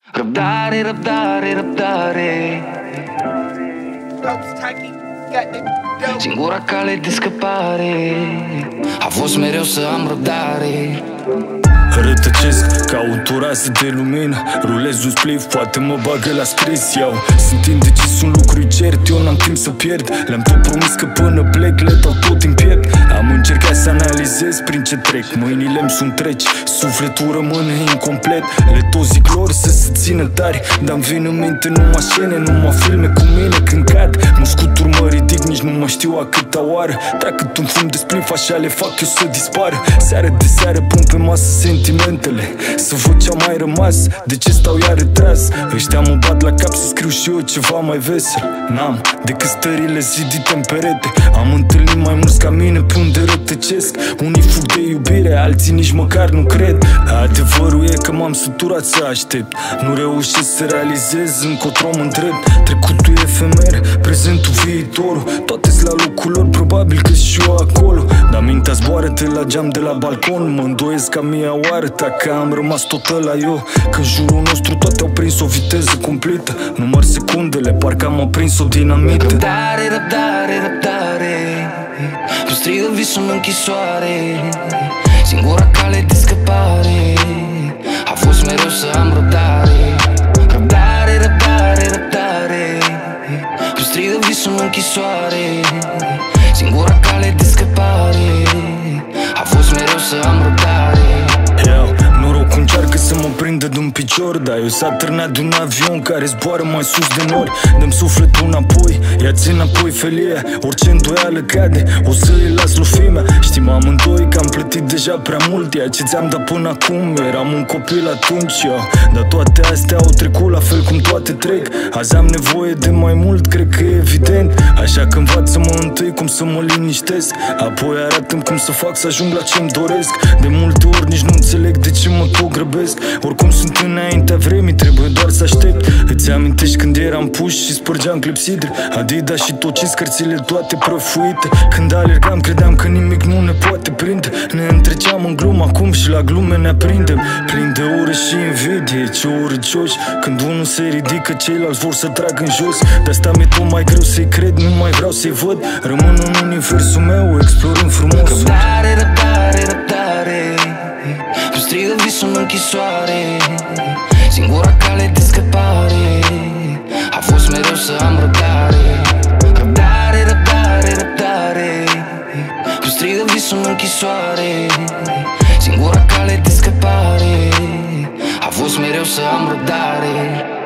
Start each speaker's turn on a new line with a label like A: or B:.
A: Răbdare, răbdare, răbdare, singura cale de scăpare a fost mereu să am răbdare.
B: Rătăcesc ca autora de lumină. Rulez un spliff, poate mă bagă la scris. Sunt indecis, un lucru cert, eu n-am timp să pierd. Le-am tot promis că până plec le dau tot din piept. Am încercat să analizez prin ce trec. Mâinile-mi sunt treci, sufletul rămâne incomplet. Le tot zic lor să se țină tari, dar-mi vin în minte numai scene, numai filme cu mine când cad. Mă scutur, mă ridic, nici nu mă știu a câta oară. Trag cât un fum de spliff, așa le fac eu să dispară. Seară de seară pun pe masă sentimentele, să văd ce-a mai rămas, de ce stau iar retras. Ăștia mă bat la cap să scriu și eu ceva mai vesel. N-am decât stările zidite în perete. Am întâlnit mai mulți ca mine pe unde rătăcesc. Unii fug de iubire, alții nici măcar nu cred. Adevărul e că m-am săturat să aștept. Nu reușesc să realizez încotro mă îndrept. Trecutul e efemer, prezentul viitorul, toate-s la locul lor, probabil că și eu acolo. Dar mintea zboară de la geam, de la balcon. Mă îndoiesc ca mie oară, dacă am rămas tot ăla eu. Că în jurul nostru toate au prins o viteză cumplită. Număr secundele, parcă am aprins o dinamită.
A: Răbdare, răbdare, răbdare, îmi strigă visul în închisoare. Singura cale de scăpare a fost mereu să am răbdare. Răbdare, răbdare, răbdare, îmi strigă visul în închisoare. Singura cale de scăpare a fost mereu să am răbdare.
B: Norocul încearcă să mă prindă de-un picior, dar eu s-a târnat de un avion care zboară mai sus de nori. Dă-mi sufletul înapoi, ia-ți înapoi felia. Orice îndoială cade, o să îi las lufimea. Știm amândoi că am plătit deja prea mult ceea ce ți-am dat până acum. Eram un copil atunci, dar toate astea au trecut la fel cum toate trec. Azi am nevoie de mai mult, cred că e evident. Așa că învață-mă întâi cum să mă liniștesc, apoi arată-mi cum să fac să ajung la ce-mi doresc. De multe ori nici nu înțeleg de ce mă tot grăbesc. Oricum sunt înaintea vremii, trebuie doar să aștept. Îți amintești când eram puși și spărgeam clepsidre, Adidas și toci scărțile toate prăfuite. Când alergam credeam că nimic nu ne poate prinde. Ne întreceam în glumă, acum și la glume ne aprindem. Plin de ură și invidie, ce urăcioși. Când unul se ridică, ceilalți vor să trag în jos. De-asta mi-e tot mai greu să-i cred, nu mai vreau să-i văd. Rămân în universul meu, explorând frumos.
A: Răbdare, răbdare, răbdare, îmi strigă visul în închisoare. Singura cale de scăpare a fost mereu să am răbdare. Răbdare, răbdare, răbdare, îmi strigă visul în închisoare. Singura cale de scăpare a fost mereu să am răbdare.